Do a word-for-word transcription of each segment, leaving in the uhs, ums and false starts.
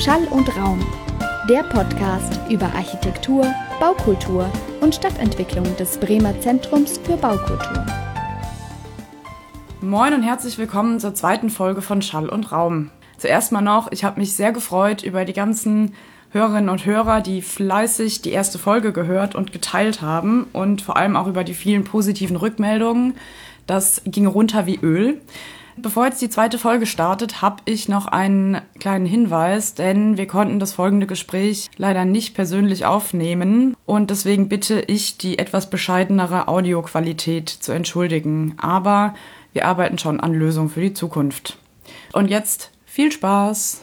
Schall und Raum, der Podcast über Architektur, Baukultur und Stadtentwicklung des Bremer Zentrums für Baukultur. Moin und herzlich willkommen zur zweiten Folge von Schall und Raum. Zuerst mal noch, ich habe mich sehr gefreut über die ganzen Hörerinnen und Hörer, die fleißig die erste Folge gehört und geteilt haben und vor allem auch über die vielen positiven Rückmeldungen. Das ging runter wie Öl. Bevor jetzt die zweite Folge startet, habe ich noch einen kleinen Hinweis, denn wir konnten das folgende Gespräch leider nicht persönlich aufnehmen und deswegen bitte ich, die etwas bescheidenere Audioqualität zu entschuldigen. Aber wir arbeiten schon an Lösungen für die Zukunft. Und jetzt viel Spaß!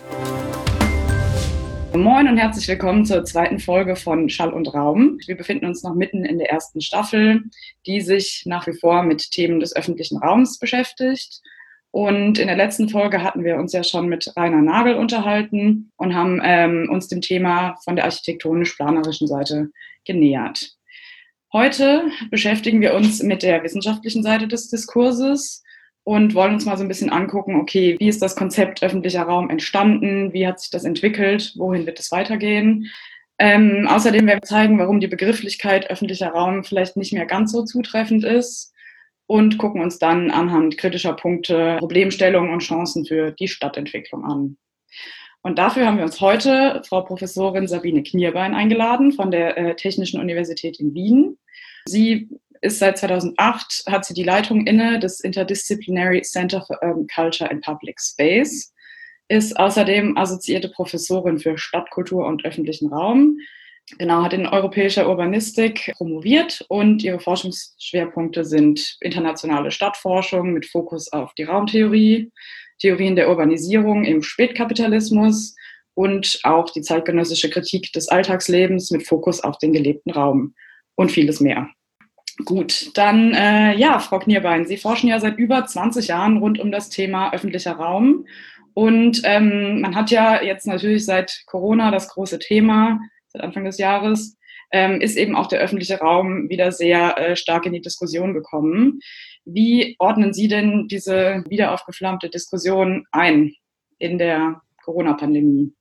Moin und herzlich willkommen zur zweiten Folge von Schall und Raum. Wir befinden uns noch mitten in der ersten Staffel, die sich nach wie vor mit Themen des öffentlichen Raums beschäftigt. Und in der letzten Folge hatten wir uns ja schon mit Rainer Nagel unterhalten und haben ähm, uns dem Thema von der architektonisch-planerischen Seite genähert. Heute beschäftigen wir uns mit der wissenschaftlichen Seite des Diskurses und wollen uns mal so ein bisschen angucken, okay, wie ist das Konzept öffentlicher Raum entstanden, wie hat sich das entwickelt, wohin wird es weitergehen. Ähm, außerdem werden wir zeigen, warum die Begrifflichkeit öffentlicher Raum vielleicht nicht mehr ganz so zutreffend ist und gucken uns dann anhand kritischer Punkte Problemstellungen und Chancen für die Stadtentwicklung an. Und dafür haben wir uns heute Frau Professorin Sabine Knierbein eingeladen von der äh, Technischen Universität in Wien. Sie ist seit zweitausendacht, hat sie die Leitung inne des Interdisciplinary Center for Urban Culture and Public Space, ist außerdem assoziierte Professorin für Stadtkultur und öffentlichen Raum, genau, hat in europäischer Urbanistik promoviert und ihre Forschungsschwerpunkte sind internationale Stadtforschung mit Fokus auf die Raumtheorie, Theorien der Urbanisierung im Spätkapitalismus und auch die zeitgenössische Kritik des Alltagslebens mit Fokus auf den gelebten Raum und vieles mehr. Gut, dann äh, ja, Frau Knierbein, Sie forschen ja seit über zwanzig Jahren rund um das Thema öffentlicher Raum und ähm, man hat ja jetzt natürlich seit Corona das große Thema, seit Anfang des Jahres, ähm, ist eben auch der öffentliche Raum wieder sehr äh, stark in die Diskussion gekommen. Wie ordnen Sie denn diese wieder aufgeflammte Diskussion ein in der Corona-Pandemie?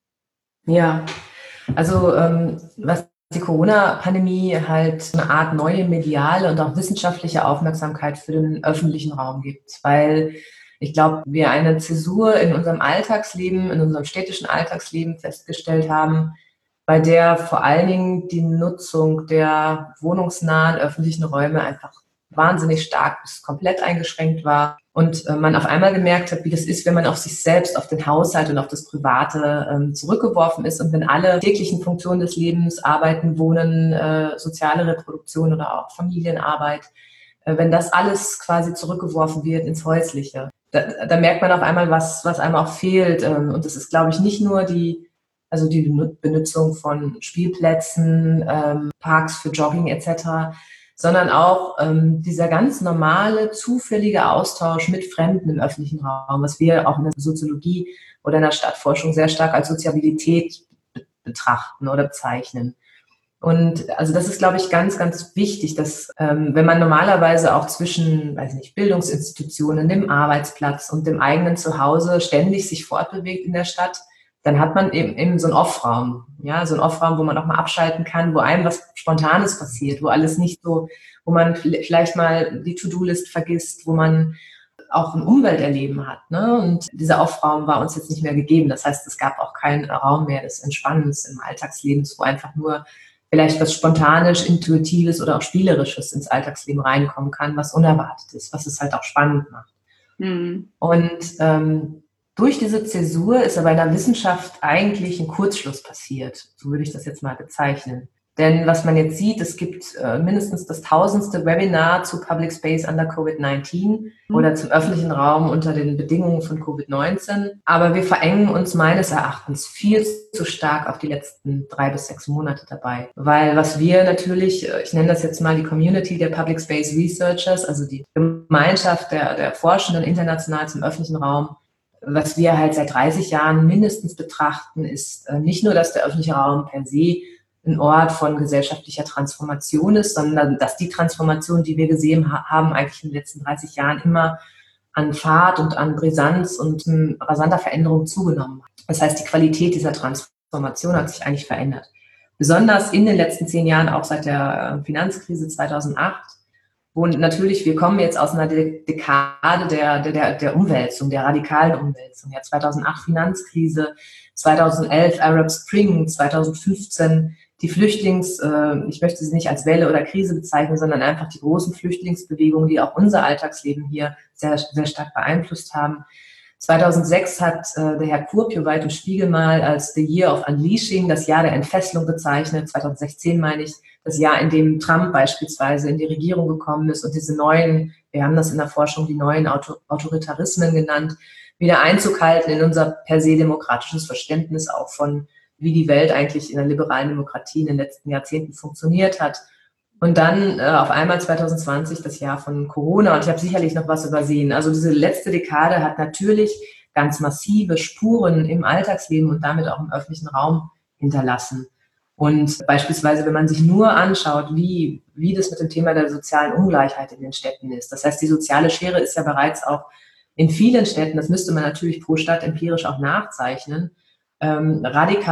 Ja, also ähm, was die Corona-Pandemie halt eine Art neue mediale und auch wissenschaftliche Aufmerksamkeit für den öffentlichen Raum gibt, weil ich glaube, wir eine Zäsur in unserem Alltagsleben, in unserem städtischen Alltagsleben festgestellt haben, bei der vor allen Dingen die Nutzung der wohnungsnahen öffentlichen Räume einfach wahnsinnig stark bis komplett eingeschränkt war und äh, man auf einmal gemerkt hat, wie das ist, wenn man auf sich selbst, auf den Haushalt und auf das Private ähm, zurückgeworfen ist und wenn alle täglichen Funktionen des Lebens, Arbeiten, Wohnen, äh, soziale Reproduktion oder auch Familienarbeit, äh, wenn das alles quasi zurückgeworfen wird ins Häusliche, da, da merkt man auf einmal, was, was einem auch fehlt ähm, und das ist, glaube ich, nicht nur die also die Benutzung von Spielplätzen, ähm, Parks für Jogging et cetera, sondern auch ähm, dieser ganz normale, zufällige Austausch mit Fremden im öffentlichen Raum, was wir auch in der Soziologie oder in der Stadtforschung sehr stark als Soziabilität be- betrachten oder bezeichnen. Und also das ist, glaube ich, ganz, ganz wichtig, dass ähm, wenn man normalerweise auch zwischen, weiß nicht, Bildungsinstitutionen, dem Arbeitsplatz und dem eigenen Zuhause ständig sich fortbewegt in der Stadt, dann hat man eben, eben so einen Off-Raum, ja, so einen Off-Raum, wo man auch mal abschalten kann, wo einem was Spontanes passiert, wo alles nicht so, wo man vielleicht mal die To-Do-List vergisst, wo man auch ein Umwelterleben hat, ne? Und dieser Off-Raum war uns jetzt nicht mehr gegeben. Das heißt, es gab auch keinen Raum mehr des Entspannens im Alltagsleben, wo einfach nur vielleicht was Spontanes, Intuitives oder auch Spielerisches ins Alltagsleben reinkommen kann, was unerwartet ist, was es halt auch spannend macht. Mhm. Und ähm, durch diese Zäsur ist aber in der Wissenschaft eigentlich ein Kurzschluss passiert. So würde ich das jetzt mal bezeichnen. Denn was man jetzt sieht, es gibt äh, mindestens das tausendste Webinar zu Public Space under Covid neunzehn mhm. oder zum öffentlichen Raum unter den Bedingungen von Covid neunzehn. Aber wir verengen uns meines Erachtens viel zu stark auf die letzten drei bis sechs Monate dabei. Weil was wir natürlich, ich nenne das jetzt mal die Community der Public Space Researchers, also die Gemeinschaft der, der Forschenden international zum öffentlichen Raum, was wir halt seit dreißig Jahren mindestens betrachten, ist äh, nicht nur, dass der öffentliche Raum per se ein Ort von gesellschaftlicher Transformation ist, sondern dass die Transformation, die wir gesehen ha- haben, eigentlich in den letzten dreißig Jahren immer an Fahrt und an Brisanz und um, rasanter Veränderung zugenommen hat. Das heißt, die Qualität dieser Transformation hat sich eigentlich verändert. Besonders in den letzten zehn Jahren, auch seit der Finanzkrise zweitausendacht, wo natürlich, wir kommen jetzt aus einer Dekade der, der, der Umwälzung, der radikalen Umwälzung. Ja, zweitausendacht Finanzkrise, zweitausendelf Arab Spring, zweitausendfünfzehn die Flüchtlings, äh, ich möchte sie nicht als Welle oder Krise bezeichnen, sondern einfach die großen Flüchtlingsbewegungen, die auch unser Alltagsleben hier sehr, sehr stark beeinflusst haben. zweitausendsechs hat äh, der Herr Kurpjoweit im Spiegel mal als The Year of Unleashing, das Jahr der Entfesselung bezeichnet, zweitausendsechzehn meine ich, das Jahr, in dem Trump beispielsweise in die Regierung gekommen ist und diese neuen, wir haben das in der Forschung die neuen Auto, Autoritarismen genannt, wieder Einzug halten in unser per se demokratisches Verständnis auch von, wie die Welt eigentlich in der liberalen Demokratie in den letzten Jahrzehnten funktioniert hat. Und dann äh, auf einmal zweitausendzwanzig das Jahr von Corona. Und ich habe sicherlich noch was übersehen. Also diese letzte Dekade hat natürlich ganz massive Spuren im Alltagsleben und damit auch im öffentlichen Raum hinterlassen. Und beispielsweise, wenn man sich nur anschaut, wie, wie das mit dem Thema der sozialen Ungleichheit in den Städten ist. Das heißt, die soziale Schere ist ja bereits auch in vielen Städten, das müsste man natürlich pro Stadt empirisch auch nachzeichnen, ähm,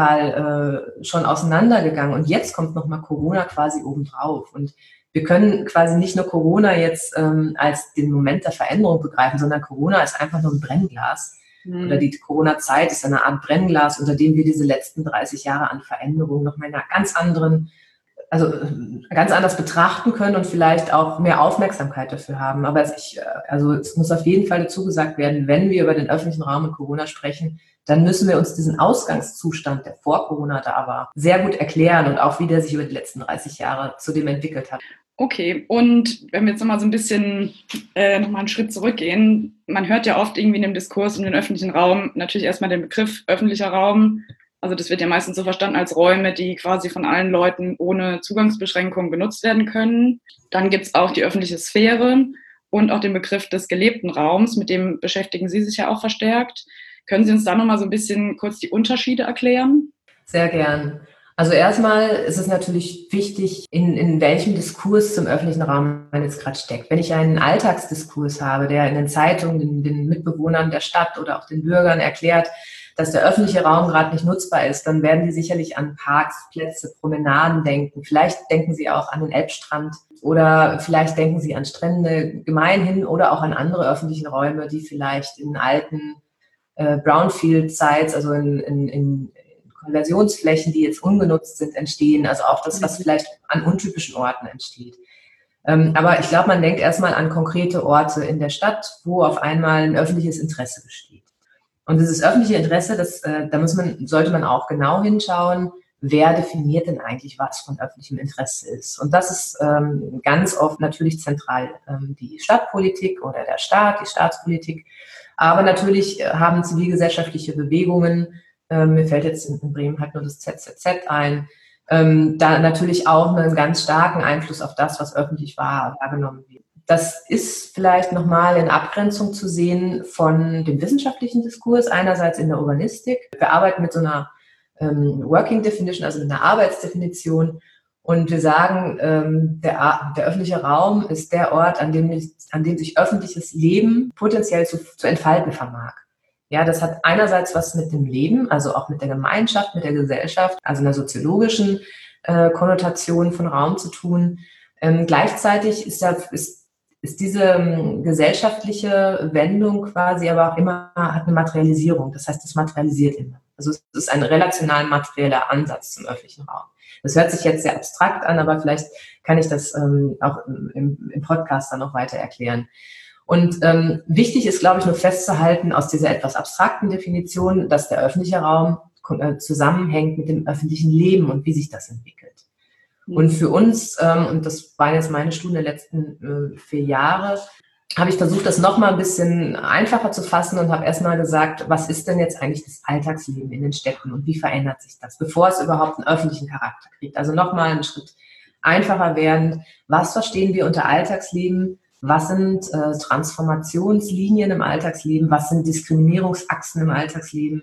radikal äh, schon auseinandergegangen. Und jetzt kommt nochmal Corona quasi obendrauf. Und wir können quasi nicht nur Corona jetzt ähm, als den Moment der Veränderung begreifen, sondern Corona ist einfach nur ein Brennglas. Mhm. Oder die Corona-Zeit ist eine Art Brennglas, unter dem wir diese letzten dreißig Jahre an Veränderungen nochmal in einer ganz anderen, also ganz anders betrachten können und vielleicht auch mehr Aufmerksamkeit dafür haben. Aber es, ich, also es muss auf jeden Fall dazu gesagt werden, wenn wir über den öffentlichen Raum und Corona sprechen, dann müssen wir uns diesen Ausgangszustand, der vor Corona da war, sehr gut erklären und auch, wie der sich über die letzten dreißig Jahre zu dem entwickelt hat. Okay, und wenn wir jetzt nochmal so ein bisschen äh, nochmal einen Schritt zurückgehen, man hört ja oft irgendwie in dem Diskurs um den öffentlichen Raum natürlich erstmal den Begriff öffentlicher Raum. Also das wird ja meistens so verstanden als Räume, die quasi von allen Leuten ohne Zugangsbeschränkungen genutzt werden können. Dann gibt es auch die öffentliche Sphäre und auch den Begriff des gelebten Raums, mit dem beschäftigen Sie sich ja auch verstärkt. Können Sie uns da nochmal so ein bisschen kurz die Unterschiede erklären? Sehr gern. Also erstmal ist es natürlich wichtig, in, in welchem Diskurs zum öffentlichen Raum man jetzt gerade steckt. Wenn ich einen Alltagsdiskurs habe, der in den Zeitungen den, den Mitbewohnern der Stadt oder auch den Bürgern erklärt, dass der öffentliche Raum gerade nicht nutzbar ist, dann werden die sicherlich an Parks, Plätze, Promenaden denken. Vielleicht denken sie auch an den Elbstrand oder vielleicht denken sie an Strände gemeinhin oder auch an andere öffentliche Räume, die vielleicht in alten äh, Brownfield-Sites, also in, in, in Konversionsflächen, die jetzt ungenutzt sind, entstehen. Also auch das, was vielleicht an untypischen Orten entsteht. Ähm, aber ich glaube, man denkt erstmal an konkrete Orte in der Stadt, wo auf einmal ein öffentliches Interesse besteht. Und dieses öffentliche Interesse, das, äh, da muss man, sollte man auch genau hinschauen, wer definiert denn eigentlich, was von öffentlichem Interesse ist. Und das ist ähm, ganz oft natürlich zentral ähm, die Stadtpolitik oder der Staat, die Staatspolitik. Aber natürlich haben zivilgesellschaftliche Bewegungen, ähm, mir fällt jetzt in Bremen halt nur das Z Z Z ein, ähm, da natürlich auch einen ganz starken Einfluss auf das, was öffentlich wahr, wahrgenommen wird. Das ist vielleicht nochmal in Abgrenzung zu sehen von dem wissenschaftlichen Diskurs, einerseits in der Urbanistik. Wir arbeiten mit so einer ähm, Working Definition, also mit einer Arbeitsdefinition. Und wir sagen, ähm, der, der öffentliche Raum ist der Ort, an dem, an dem sich öffentliches Leben potenziell zu, zu entfalten vermag. Ja, das hat einerseits was mit dem Leben, also auch mit der Gemeinschaft, mit der Gesellschaft, also einer soziologischen äh, Konnotation von Raum zu tun. Ähm, gleichzeitig ist, da, ist, ist diese ähm, gesellschaftliche Wendung quasi aber auch immer, hat eine Materialisierung. Das heißt, es materialisiert immer. Also es ist ein relational materieller Ansatz zum öffentlichen Raum. Das hört sich jetzt sehr abstrakt an, aber vielleicht kann ich das ähm, auch im, im Podcast dann noch weiter erklären. Und ähm, wichtig ist, glaube ich, nur festzuhalten aus dieser etwas abstrakten Definition, dass der öffentliche Raum äh, zusammenhängt mit dem öffentlichen Leben und wie sich das entwickelt. Mhm. Und für uns, ähm, und das waren jetzt meine Studien der letzten äh, vier Jahre, habe ich versucht, das nochmal ein bisschen einfacher zu fassen und habe erstmal gesagt, was ist denn jetzt eigentlich das Alltagsleben in den Städten und wie verändert sich das, bevor es überhaupt einen öffentlichen Charakter kriegt. Also nochmal einen Schritt einfacher werden. Was verstehen wir unter Alltagsleben? Was sind äh, Transformationslinien im Alltagsleben? Was sind Diskriminierungsachsen im Alltagsleben?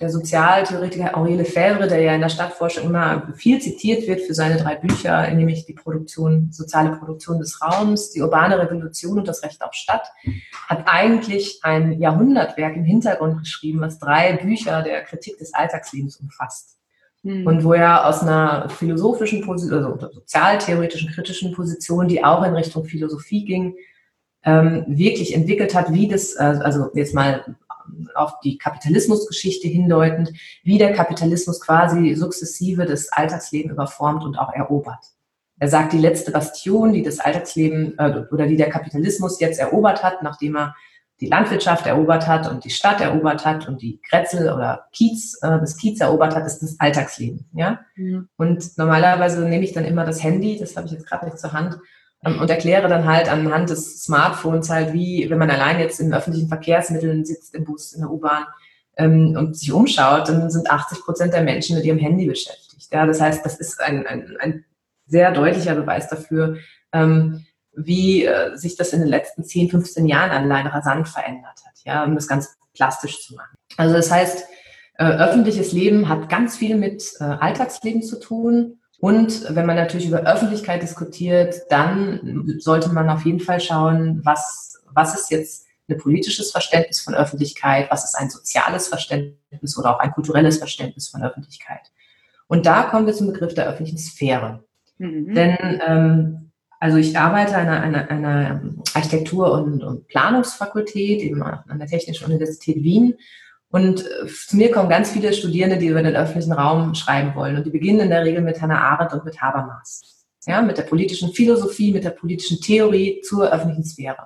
der Sozialtheoretiker Henri Lefebvre, der ja in der Stadtforschung immer viel zitiert wird für seine drei Bücher, nämlich die Produktion, soziale Produktion des Raums, die urbane Revolution und das Recht auf Stadt, hat eigentlich ein Jahrhundertwerk im Hintergrund geschrieben, was drei Bücher der Kritik des Alltagslebens umfasst. Mhm. Und wo er aus einer philosophischen, also sozialtheoretischen, kritischen Position, die auch in Richtung Philosophie ging, ähm, wirklich entwickelt hat, wie das, also jetzt mal auf die Kapitalismusgeschichte hindeutend, wie der Kapitalismus quasi sukzessive das Alltagsleben überformt und auch erobert. Er sagt, die letzte Bastion, die das Alltagsleben äh, oder die der Kapitalismus jetzt erobert hat, nachdem er die Landwirtschaft erobert hat und die Stadt erobert hat und die Kretzel oder Kiez, äh, das Kiez erobert hat, ist das Alltagsleben. Ja? Mhm. Und normalerweise nehme ich dann immer das Handy, das habe ich jetzt gerade nicht zur Hand, und erkläre dann halt anhand des Smartphones halt, wie, wenn man allein jetzt in öffentlichen Verkehrsmitteln sitzt, im Bus, in der U-Bahn ähm, und sich umschaut, dann sind achtzig Prozent der Menschen mit ihrem Handy beschäftigt. Ja, das heißt, das ist ein, ein, ein sehr deutlicher Beweis dafür, ähm, wie äh, sich das in den letzten zehn, fünfzehn Jahren allein rasant verändert hat, ja, um das ganz plastisch zu machen. Also das heißt, äh, öffentliches Leben hat ganz viel mit äh, Alltagsleben zu tun. Und wenn man natürlich über Öffentlichkeit diskutiert, dann sollte man auf jeden Fall schauen, was, was ist jetzt ein politisches Verständnis von Öffentlichkeit, was ist ein soziales Verständnis oder auch ein kulturelles Verständnis von Öffentlichkeit. Und da kommen wir zum Begriff der öffentlichen Sphäre. Mhm. Denn ähm, also ich arbeite an einer, einer, einer Architektur- und, und Planungsfakultät eben an der Technischen Universität Wien. Und zu mir kommen ganz viele Studierende, die über den öffentlichen Raum schreiben wollen. Und die beginnen in der Regel mit Hannah Arendt und mit Habermas. Ja, mit der politischen Philosophie, mit der politischen Theorie zur öffentlichen Sphäre.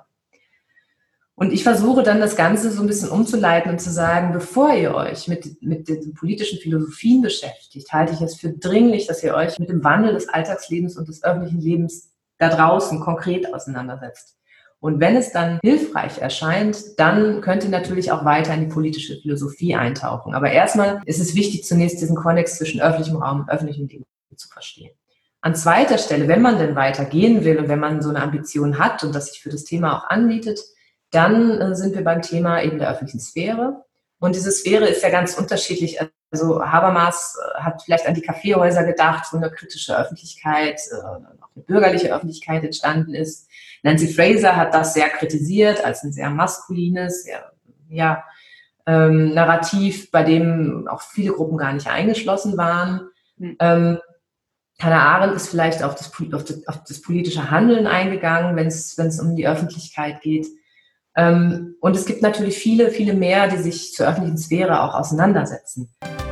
Und ich versuche dann das Ganze so ein bisschen umzuleiten und zu sagen, bevor ihr euch mit, mit den politischen Philosophien beschäftigt, halte ich es für dringlich, dass ihr euch mit dem Wandel des Alltagslebens und des öffentlichen Lebens da draußen konkret auseinandersetzt. Und wenn es dann hilfreich erscheint, dann könnt ihr natürlich auch weiter in die politische Philosophie eintauchen. Aber erstmal ist es wichtig, zunächst diesen Konnex zwischen öffentlichem Raum und öffentlichem Leben zu verstehen. An zweiter Stelle, wenn man denn weitergehen will und wenn man so eine Ambition hat und das sich für das Thema auch anbietet, dann äh, sind wir beim Thema eben der öffentlichen Sphäre. Und diese Sphäre ist ja ganz unterschiedlich. Also Habermas äh, hat vielleicht an die Kaffeehäuser gedacht, wo eine kritische Öffentlichkeit, äh, auch eine bürgerliche Öffentlichkeit entstanden ist. Nancy Fraser hat das sehr kritisiert als ein sehr maskulines, sehr, ja, ähm, Narrativ, bei dem auch viele Gruppen gar nicht eingeschlossen waren. Mhm. Ähm, Hannah Arendt ist vielleicht auf das, auf das, auf das politische Handeln eingegangen, wenn es, wenn es um die Öffentlichkeit geht. Ähm, und es gibt natürlich viele, viele mehr, die sich zur öffentlichen Sphäre auch auseinandersetzen.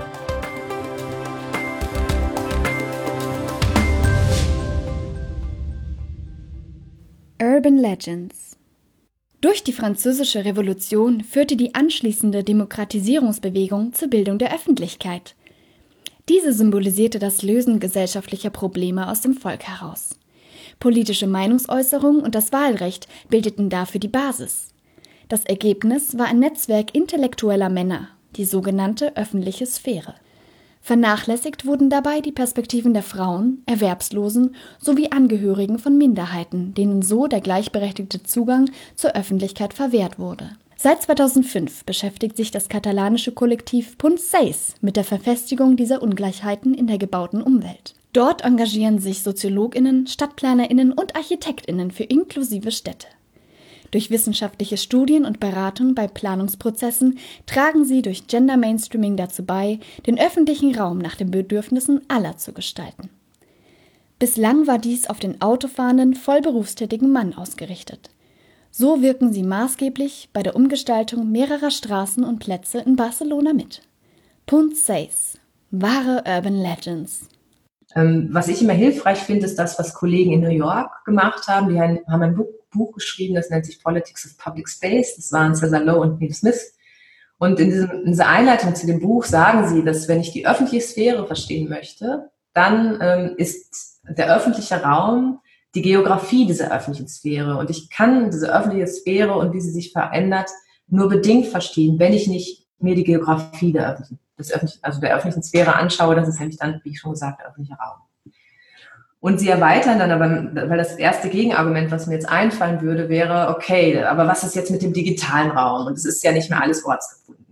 Urban Legends. Durch die Französische Revolution führte die anschließende Demokratisierungsbewegung zur Bildung der Öffentlichkeit. Diese symbolisierte das Lösen gesellschaftlicher Probleme aus dem Volk heraus. Politische Meinungsäußerung und das Wahlrecht bildeten dafür die Basis. Das Ergebnis war ein Netzwerk intellektueller Männer, die sogenannte öffentliche Sphäre. Vernachlässigt wurden dabei die Perspektiven der Frauen, Erwerbslosen sowie Angehörigen von Minderheiten, denen so der gleichberechtigte Zugang zur Öffentlichkeit verwehrt wurde. Seit zweitausendfünf beschäftigt sich das katalanische Kollektiv Punt seis mit der Verfestigung dieser Ungleichheiten in der gebauten Umwelt. Dort engagieren sich SoziologInnen, StadtplanerInnen und ArchitektInnen für inklusive Städte. Durch wissenschaftliche Studien und Beratung bei Planungsprozessen tragen sie durch Gender Mainstreaming dazu bei, den öffentlichen Raum nach den Bedürfnissen aller zu gestalten. Bislang war dies auf den autofahrenden, vollberufstätigen Mann ausgerichtet. So wirken sie maßgeblich bei der Umgestaltung mehrerer Straßen und Plätze in Barcelona mit. Punt seis. Wahre Urban Legends. Ähm, was ich immer hilfreich finde, ist das, was Kollegen in New York gemacht haben. Die haben, haben ein Buch, Buch geschrieben, das nennt sich Politics of Public Space. Das waren Cesar Lowe und Neil Smith. Und in, diesem, in dieser Einleitung zu dem Buch sagen sie, dass wenn ich die öffentliche Sphäre verstehen möchte, dann ähm, ist der öffentliche Raum die Geografie dieser öffentlichen Sphäre. Und ich kann diese öffentliche Sphäre und wie sie sich verändert nur bedingt verstehen, wenn ich nicht mir die Geografie der öffentlichen, des öffentlichen, also der öffentlichen Sphäre anschaue. Das ist nämlich dann, wie ich schon gesagt, der öffentliche Raum. Und sie erweitern dann aber, weil das erste Gegenargument, was mir jetzt einfallen würde, wäre, okay, aber was ist jetzt mit dem digitalen Raum? Und es ist ja nicht mehr alles ortsgebunden.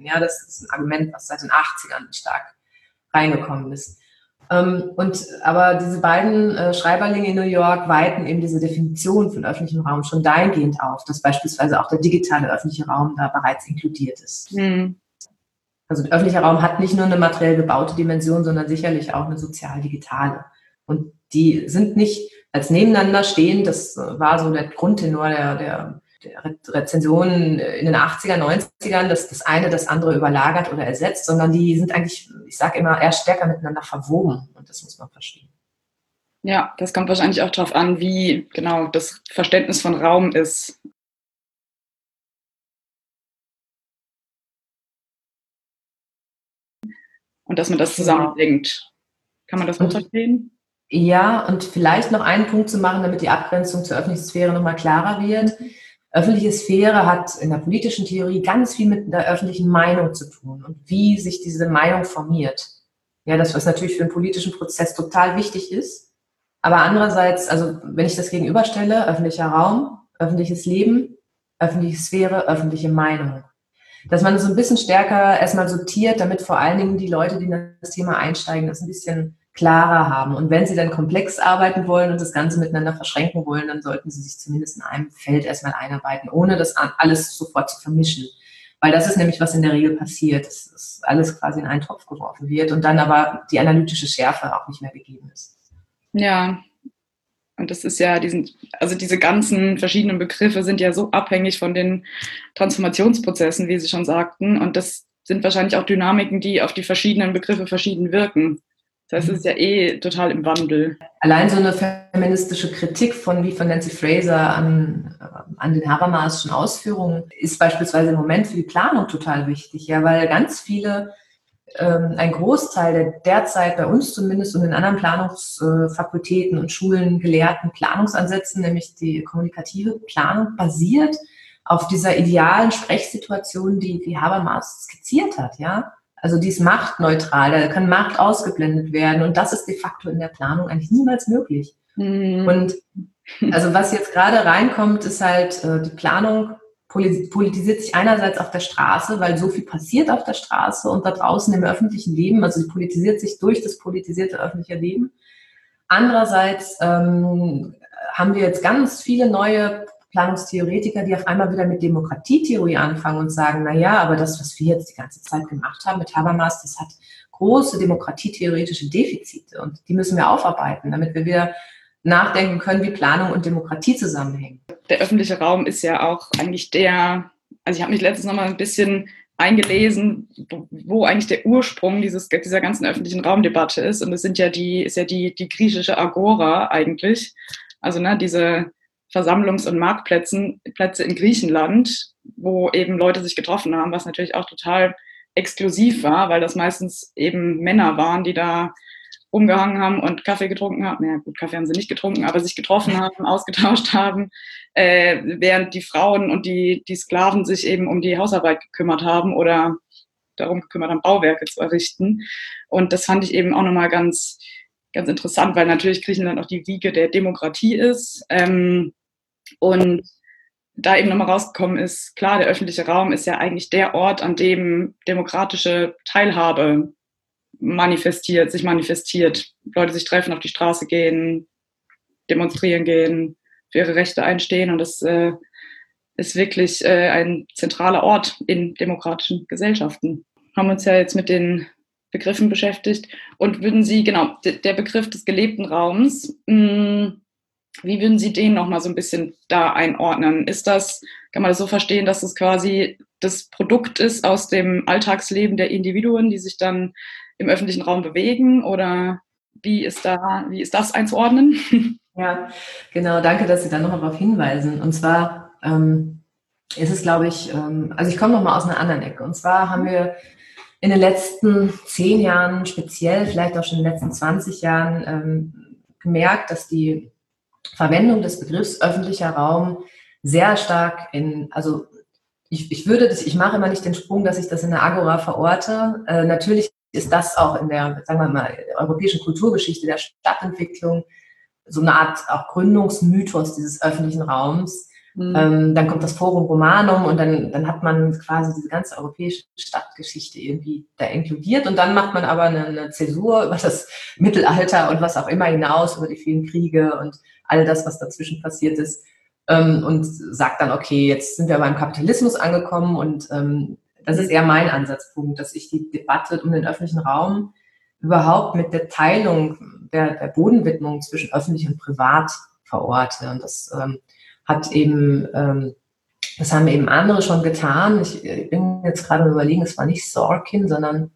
Ja, das ist ein Argument, was seit den achtzigern stark reingekommen ist. Ähm, und, aber diese beiden äh, Schreiberlinge in New York weiten eben diese Definition von öffentlichem Raum schon dahingehend auf, dass beispielsweise auch der digitale öffentliche Raum da bereits inkludiert ist. Mhm. Also der öffentliche Raum hat nicht nur eine materiell gebaute Dimension, sondern sicherlich auch eine sozial-digitale. Und die sind nicht als nebeneinander stehen, das war so der Grundtenor der, der, der Rezensionen in den achtziger, neunzigern, dass das eine das andere überlagert oder ersetzt, sondern die sind eigentlich, ich sage immer, eher stärker miteinander verwoben. Und das muss man verstehen. Ja, das kommt wahrscheinlich auch darauf an, wie genau das Verständnis von Raum ist. Und dass man das zusammenbringt. Kann man das gut verstehen? Ja, und vielleicht noch einen Punkt zu machen, damit die Abgrenzung zur öffentlichen Sphäre nochmal klarer wird. Öffentliche Sphäre hat in der politischen Theorie ganz viel mit der öffentlichen Meinung zu tun und wie sich diese Meinung formiert. Ja, das, was natürlich für den politischen Prozess total wichtig ist. Aber andererseits, also wenn ich das gegenüberstelle, öffentlicher Raum, öffentliches Leben, öffentliche Sphäre, öffentliche Meinung. Dass man so ein bisschen stärker erstmal sortiert, damit vor allen Dingen die Leute, die in das Thema einsteigen, das ein bisschen klarer haben. Und wenn sie dann komplex arbeiten wollen und das Ganze miteinander verschränken wollen, dann sollten sie sich zumindest in einem Feld erstmal einarbeiten, ohne das alles sofort zu vermischen. Weil das ist nämlich, was in der Regel passiert, dass alles quasi in einen Topf geworfen wird und dann aber die analytische Schärfe auch nicht mehr gegeben ist. Ja, und das ist ja, diesen, also diese ganzen verschiedenen Begriffe sind ja so abhängig von den Transformationsprozessen, wie Sie schon sagten. Und das sind wahrscheinlich auch Dynamiken, die auf die verschiedenen Begriffe verschieden wirken. Das heißt, es ist ja eh total im Wandel. Allein so eine feministische Kritik von, wie von Nancy Fraser an, an den Habermasschen Ausführungen ist beispielsweise im Moment für die Planung total wichtig, ja, weil ganz viele, ähm, ein Großteil der derzeit bei uns zumindest und in anderen Planungsfakultäten und Schulen gelehrten Planungsansätzen, nämlich die kommunikative Planung, basiert auf dieser idealen Sprechsituation, die, die Habermas skizziert hat, ja. Also die ist machtneutral, da kann Macht ausgeblendet werden und das ist de facto in der Planung eigentlich niemals möglich. Mhm. Und also was jetzt gerade reinkommt, ist halt, äh, die Planung politisiert sich einerseits auf der Straße, weil so viel passiert auf der Straße und da draußen im öffentlichen Leben, also sie politisiert sich durch das politisierte öffentliche Leben. Andererseits ähm, haben wir jetzt ganz viele neue Planungstheoretiker, die auf einmal wieder mit Demokratietheorie anfangen und sagen, na ja, aber das, was wir jetzt die ganze Zeit gemacht haben mit Habermas, das hat große demokratietheoretische Defizite und die müssen wir aufarbeiten, damit wir wieder nachdenken können, wie Planung und Demokratie zusammenhängen. Der öffentliche Raum ist ja auch eigentlich der, also ich habe mich letztens noch mal ein bisschen eingelesen, wo eigentlich der Ursprung dieses, dieser ganzen öffentlichen Raumdebatte ist und das sind ja die, ist ja die, die griechische Agora eigentlich, also ne, diese Versammlungs- und Marktplätze Plätze in Griechenland, wo eben Leute sich getroffen haben, was natürlich auch total exklusiv war, weil das meistens eben Männer waren, die da rumgehangen haben und Kaffee getrunken haben. Ja gut, Kaffee haben sie nicht getrunken, aber sich getroffen haben, ausgetauscht haben, äh, während die Frauen und die, die Sklaven sich eben um die Hausarbeit gekümmert haben oder darum gekümmert haben, Bauwerke zu errichten. Und das fand ich eben auch nochmal ganz, ganz interessant, weil natürlich Griechenland auch die Wiege der Demokratie ist. Ähm, und da eben nochmal rausgekommen ist, klar, der öffentliche Raum ist ja eigentlich der Ort, an dem demokratische Teilhabe manifestiert, sich manifestiert. Leute sich treffen, auf die Straße gehen, demonstrieren gehen, für ihre Rechte einstehen. Und das äh, ist wirklich äh, ein zentraler Ort in demokratischen Gesellschaften. Haben uns ja jetzt mit den Begriffen beschäftigt. Und würden Sie, genau, d- der Begriff des gelebten Raums, mh, wie würden Sie den nochmal so ein bisschen da einordnen? Ist das, kann man das so verstehen, dass es quasi das Produkt ist aus dem Alltagsleben der Individuen, die sich dann im öffentlichen Raum bewegen? Oder wie ist da, wie ist das einzuordnen? Ja, genau, danke, dass Sie da nochmal darauf hinweisen. Und zwar ähm, ist es, glaube ich, ähm, also ich komme nochmal aus einer anderen Ecke. Und zwar haben wir in den letzten zehn Jahren speziell, vielleicht auch schon in den letzten zwanzig Jahren ähm, gemerkt, dass die Verwendung des Begriffs öffentlicher Raum sehr stark in, also ich, ich würde das, ich mache immer nicht den Sprung, dass ich das in der Agora verorte. Äh, natürlich ist das auch in der, sagen wir mal, europäischen Kulturgeschichte der Stadtentwicklung so eine Art auch Gründungsmythos dieses öffentlichen Raums. Mhm. Ähm, dann kommt das Forum Romanum und dann, dann hat man quasi diese ganze europäische Stadtgeschichte irgendwie da inkludiert und dann macht man aber eine, eine Zäsur über das Mittelalter und was auch immer hinaus, über die vielen Kriege und all das, was dazwischen passiert ist, ähm, und sagt dann, okay, jetzt sind wir beim Kapitalismus angekommen und ähm, das ist eher mein Ansatzpunkt, dass ich die Debatte um den öffentlichen Raum überhaupt mit der Teilung der, der Bodenwidmung zwischen öffentlich und privat verorte. Und das ähm, hat eben, ähm, das haben eben andere schon getan. Ich, ich bin jetzt gerade überlegen, es war nicht Sorkin, sondern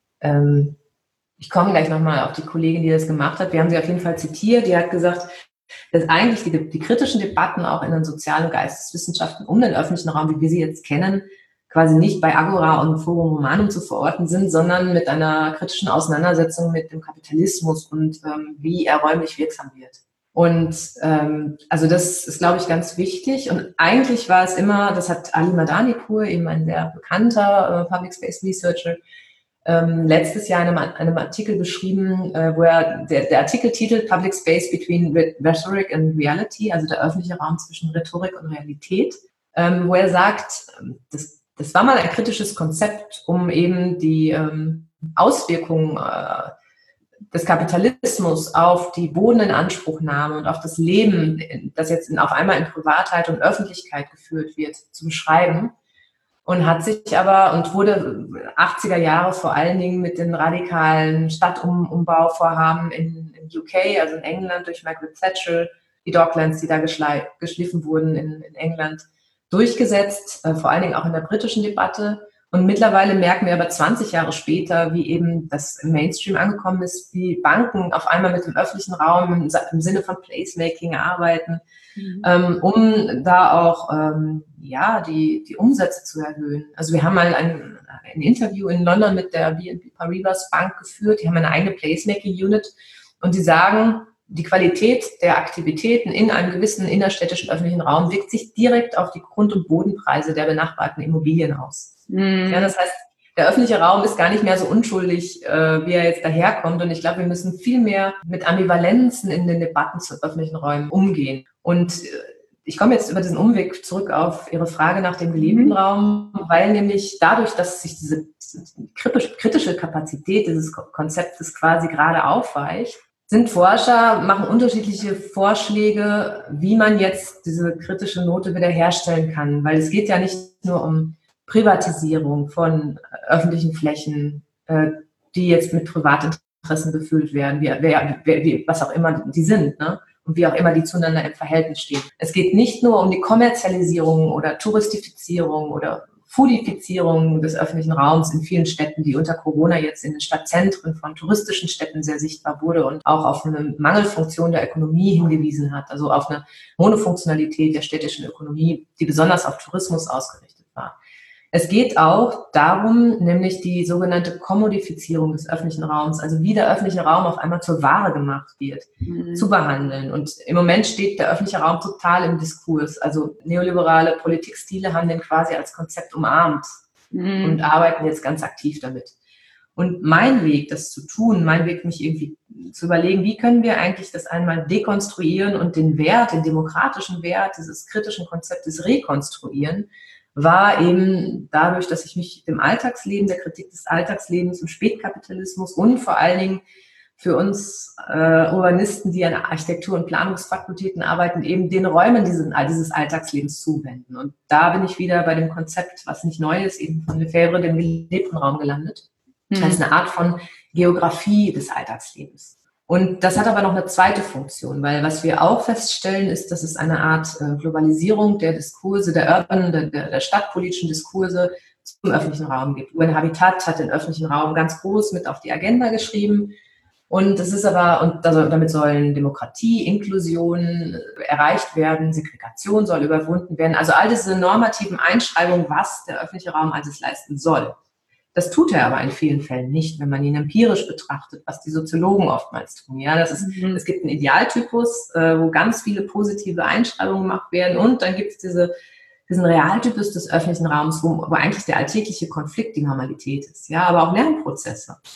ähm, ich komme gleich nochmal auf die Kollegin, die das gemacht hat. Wir haben sie auf jeden Fall zitiert. Die hat gesagt, dass eigentlich die, die kritischen Debatten auch in den sozialen und Geisteswissenschaften um den öffentlichen Raum, wie wir sie jetzt kennen, quasi nicht bei Agora und Forum Romanum zu verorten sind, sondern mit einer kritischen Auseinandersetzung mit dem Kapitalismus und ähm, wie er räumlich wirksam wird. Und ähm, also das ist, glaube ich, ganz wichtig. Und eigentlich war es immer, das hat Ali Madanipur, eben ein sehr bekannter äh, Public Space Researcher, ähm, letztes Jahr in einem, einem Artikel beschrieben, äh, wo er, der, der Artikel titelt Public Space Between Rhetoric and Reality, also der öffentliche Raum zwischen Rhetorik und Realität, ähm, wo er sagt, das, das war mal ein kritisches Konzept, um eben die ähm, Auswirkungen äh, des Kapitalismus auf die Bodeninanspruchnahme und auf das Leben, das jetzt in, auf einmal in Privatheit und Öffentlichkeit geführt wird, zu beschreiben. Und hat sich aber und wurde achtziger Jahre vor allen Dingen mit den radikalen Stadtumbauvorhaben in, in U K, also in England durch Margaret Thatcher, die Docklands, die da geschliffen wurden in, in England, durchgesetzt, äh, vor allen Dingen auch in der britischen Debatte. Und mittlerweile merken wir aber zwanzig Jahre später, wie eben das im Mainstream angekommen ist, wie Banken auf einmal mit dem öffentlichen Raum im, im Sinne von Placemaking arbeiten, mhm. ähm, um da auch ähm, ja die, die Umsätze zu erhöhen. Also wir haben mal ein, ein Interview in London mit der B N P Paribas Bank geführt, die haben eine eigene Placemaking-Unit und die sagen, die Qualität der Aktivitäten in einem gewissen innerstädtischen öffentlichen Raum wirkt sich direkt auf die Grund- und Bodenpreise der benachbarten Immobilien aus. Mhm. Ja, das heißt, der öffentliche Raum ist gar nicht mehr so unschuldig, äh, wie er jetzt daherkommt. Und ich glaube, wir müssen viel mehr mit Ambivalenzen in den Debatten zu öffentlichen Räumen umgehen. Und äh, ich komme jetzt über diesen Umweg zurück auf Ihre Frage nach dem gelebten mhm. Raum, weil nämlich dadurch, dass sich diese, diese kritische Kapazität dieses Konzeptes quasi gerade aufweicht, sind Forscher, machen unterschiedliche Vorschläge, wie man jetzt diese kritische Note wiederherstellen kann. Weil es geht ja nicht nur um Privatisierung von öffentlichen Flächen, äh, die jetzt mit Privatinteressen befüllt werden, wie, wer, wer, wie, was auch immer die sind, ne? Und wie auch immer die zueinander im Verhältnis stehen. Es geht nicht nur um die Kommerzialisierung oder Touristifizierung oder Foodifizierung des öffentlichen Raums in vielen Städten, die unter Corona jetzt in den Stadtzentren von touristischen Städten sehr sichtbar wurde und auch auf eine Mangelfunktion der Ökonomie hingewiesen hat, also auf eine Monofunktionalität der städtischen Ökonomie, die besonders auf Tourismus ausgerichtet war. Es geht auch darum, nämlich die sogenannte Kommodifizierung des öffentlichen Raums, also wie der öffentliche Raum auf einmal zur Ware gemacht wird, mhm. zu behandeln. Und im Moment steht der öffentliche Raum total im Diskurs. Also neoliberale Politikstile haben den quasi als Konzept umarmt mhm. und arbeiten jetzt ganz aktiv damit. Und mein Weg, das zu tun, mein Weg, mich irgendwie zu überlegen, wie können wir eigentlich das einmal dekonstruieren und den Wert, den demokratischen Wert dieses kritischen Konzeptes rekonstruieren, war eben dadurch, dass ich mich dem Alltagsleben, der Kritik des Alltagslebens, im Spätkapitalismus und vor allen Dingen für uns äh, Urbanisten, die an Architektur- und Planungsfakultäten arbeiten, eben den Räumen diesen, dieses Alltagslebens zuwenden. Und da bin ich wieder bei dem Konzept, was nicht neu ist, eben von Lefebvre, dem gelebten Raum gelandet. Mhm. Das ist eine Art von Geografie des Alltagslebens. Und das hat aber noch eine zweite Funktion, weil was wir auch feststellen, ist, dass es eine Art äh, Globalisierung der Diskurse, der urban, der, der stadtpolitischen Diskurse zum öffentlichen Raum gibt. U N Habitat hat den öffentlichen Raum ganz groß mit auf die Agenda geschrieben. Und das ist aber, und also damit sollen Demokratie, Inklusion erreicht werden, Segregation soll überwunden werden. Also all diese normativen Einschreibungen, was der öffentliche Raum alles leisten soll. Das tut er aber in vielen Fällen nicht, wenn man ihn empirisch betrachtet, was die Soziologen oftmals tun. Ja, das ist, mhm. es gibt einen Idealtypus, äh, wo ganz viele positive Einschreibungen gemacht werden, und dann gibt es diese, diesen Realtypus des öffentlichen Raums, wo, wo eigentlich der alltägliche Konflikt die Normalität ist. Ja, aber auch Lernprozesse.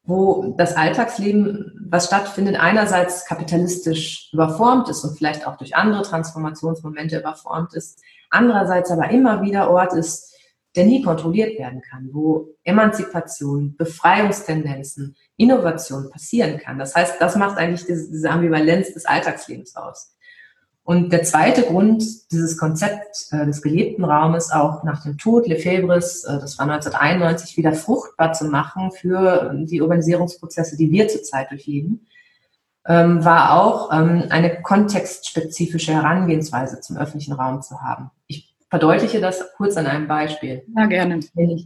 wo das Alltagsleben, was stattfindet, einerseits kapitalistisch überformt ist und vielleicht auch durch andere Transformationsmomente überformt ist, andererseits aber immer wieder Ort ist, der nie kontrolliert werden kann, wo Emanzipation, Befreiungstendenzen, Innovation passieren kann. Das heißt, das macht eigentlich diese, diese Ambivalenz des Alltagslebens aus. Und der zweite Grund, dieses Konzept äh, des gelebten Raumes auch nach dem Tod Lefebvres, äh, das war neunzehnhunderteinundneunzig, wieder fruchtbar zu machen für die Urbanisierungsprozesse, die wir zurzeit durchleben, ähm, war auch ähm, eine kontextspezifische Herangehensweise zum öffentlichen Raum zu haben. Ich verdeutliche das kurz an einem Beispiel. Ja, gerne. Wenn ich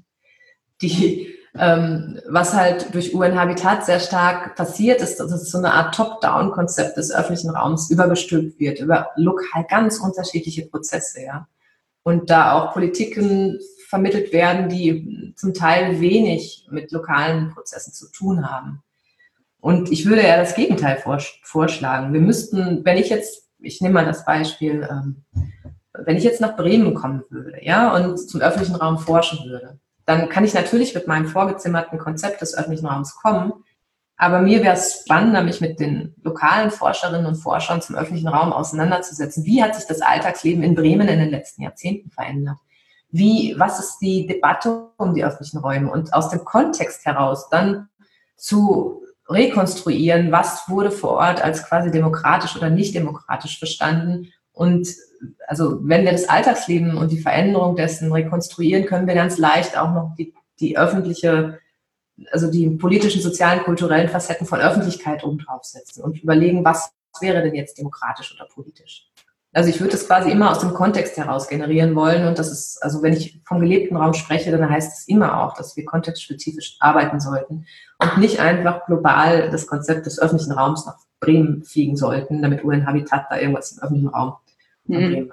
die Ähm, was halt durch U N-Habitat sehr stark passiert ist, dass es so eine Art Top-Down-Konzept des öffentlichen Raums übergestülpt wird, über lokal ganz unterschiedliche Prozesse, ja. Und da auch Politiken vermittelt werden, die zum Teil wenig mit lokalen Prozessen zu tun haben. Und ich würde ja das Gegenteil vorschlagen. Wir müssten, wenn ich jetzt, ich nehme mal das Beispiel, ähm, wenn ich jetzt nach Bremen kommen würde, ja, und zum öffentlichen Raum forschen würde, dann kann ich natürlich mit meinem vorgezimmerten Konzept des öffentlichen Raums kommen. Aber mir wäre es spannender, mich mit den lokalen Forscherinnen und Forschern zum öffentlichen Raum auseinanderzusetzen. Wie hat sich das Alltagsleben in Bremen in den letzten Jahrzehnten verändert? Wie, was ist die Debatte um die öffentlichen Räume? Und aus dem Kontext heraus dann zu rekonstruieren, was wurde vor Ort als quasi demokratisch oder nicht demokratisch verstanden. Und also wenn wir das Alltagsleben und die Veränderung dessen rekonstruieren, können wir ganz leicht auch noch die, die öffentliche, also die politischen, sozialen, kulturellen Facetten von Öffentlichkeit oben draufsetzen und überlegen, was wäre denn jetzt demokratisch oder politisch. Also ich würde das quasi immer aus dem Kontext heraus generieren wollen und das ist, also wenn ich vom gelebten Raum spreche, dann heißt es immer auch, dass wir kontextspezifisch arbeiten sollten und nicht einfach global das Konzept des öffentlichen Raums nach Bremen fliegen sollten, damit U N-Habitat da irgendwas im öffentlichen Raum Mhm.